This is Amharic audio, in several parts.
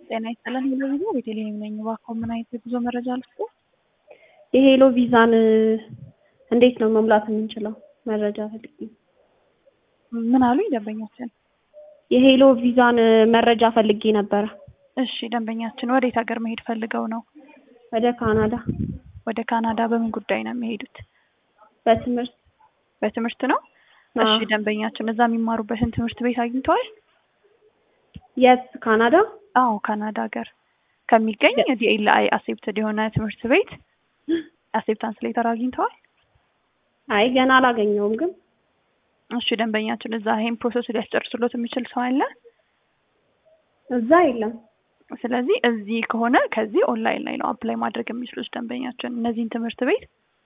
ጤና ይስጥልን ሄሎ ቪዛ ቤተልሔም ነኝ። እባክዎ ምን አይነት የጉዞ መረጃ ልስጥዎ? የሄሎ ቪዛን እንዴት ነው መሙላት የምንችለው? መረጃ ፈልጌ። ምን አሉኝ ደንበኛችን? የሄሎ ቪዛን መረጃ ፈልጌ ነበረ። እሺ ደንበኛችን ወዴት ሀገር መሄድ ፈልገው ነው? ወደ ካናዳ። ወደ ካናዳ በምን ጉዳይ ነው የሚሄዱት? በትምህርት። በትምህርት ነው? እሺ ደንበኛችን እዛ የሚማሩበትን ትምህርት ቤት አግኝተዋል? የት? ካናዳ? አዎ ካናዳ ሀገር ከሚገኝ ዲኤልአይ አክሴፕትድ የሆነ ትምህርት ቤት አክሴፕታንስ ሌተር አግኝተዋል? አይ ገና አላገኘውም ግን። እሺ ደንበኛችን እዛ ይሄን ፕሮሰስ ሊያስጨርስሎት የሚችል ሰው አለ? እዛ የለም። ስለዚህ እዚህ ከሆነ ከዚህ ኦንላይን ላይ ነው አፕላይ ማድረግ የሚችሉት ደንበኛችን። እነዚህን ትምህርት ቤት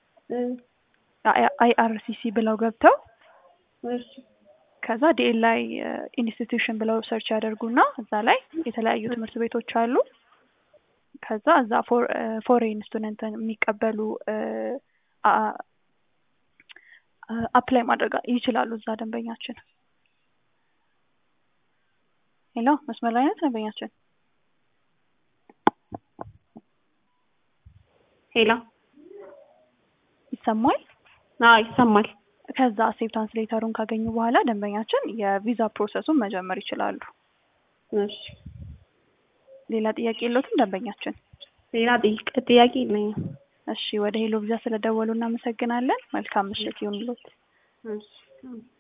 አይአርሲሲ ብለው ገብተው ከዛ ዲኤልአይ ኢንስቲትዩሽን ብለው ሰርች ያደርጉና እዛ ላይ የተለያዩ ትምህርት ቤቶች አሉ። ከዛ እዛ ፎሬን ስቱደንት የሚቀበሉ አፕላይ ማድረግ ይችላሉ እዛ ደንበኛችን። ሄሎ መስመር ላይ ናት ደንበኛችን? ሄሎ ይሰማል? አዎ ይሰማል። ከዛ አክሴፕታንስ ሌተሩን ካገኙ በኋላ ደንበኛችን የቪዛ ፕሮሰሱን መጀመር ይችላሉ። እሺ ሌላ ጥያቄ የለዎትም ደንበኛችን? ሌላ ጥያቄ የለኝም። እሺ ወደ ሄሎ ቪዛ ስለደወሉ እናመሰግናለን። መልካም ምሽት ይሁንልዎት። እሺ